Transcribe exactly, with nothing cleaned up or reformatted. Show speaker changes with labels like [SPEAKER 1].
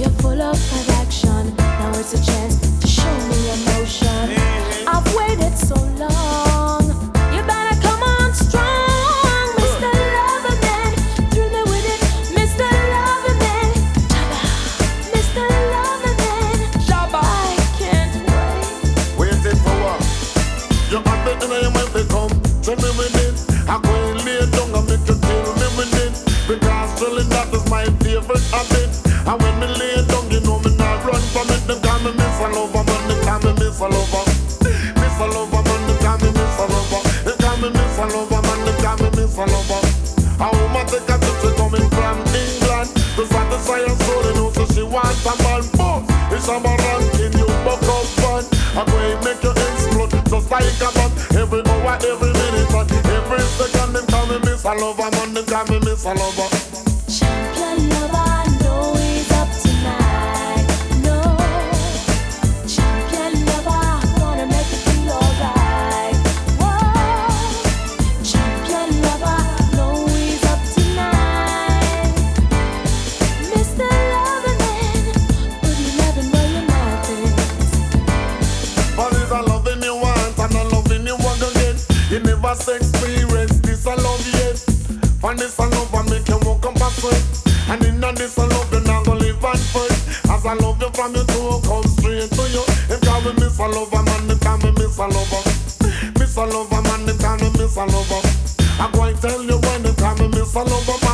[SPEAKER 1] you're full of attraction. Now it's a chance to show me emotion. I've waited so long. You better come on strong, Mister Loverman. Thrill me with it, Mister Loverman. Mister Loverman. I can't wait.
[SPEAKER 2] Waiting for what? You have it in your mind to come. Tell me with it. I'm going to lay down and make you kill me with it. Because drilling that is my favorite habit. And when me lay down, you know me not run from it. Them call me Miss a Lover, man, they call me Miss a Lover. Miss a Lover, man, they call me Miss a Lover. They call me Miss a Lover, man, they call me Miss a Lover. A woman take a trip, she coming from England. To satisfy her soul, you know, so she wants a man boss. It's a man ranking, you buck up fun. I'm going to make you explode, just like a bomb. Every hour, every minute, and every second, them call me Miss a Lover, man, they call me Miss a Lover.
[SPEAKER 1] Champion lover, no, he's up tonight. No, champion lover, wanna make you feel alright. Whoa, champion lover, no, he's up tonight. Mister Loverman, put your loving where your mouth is.
[SPEAKER 2] But it's a loving you want and a loving you want again. You never say experience this I love yet. For this I love I make you walk up a sweat. And in this I love you not gonna live and fight. As I love you from you to come straight to you. Them call me Miss a Lover, man, they call me Miss a Lover. Miss a Lover, man, they call me Miss a Lover. I'm going to tell you when they call me Miss a Lover, man.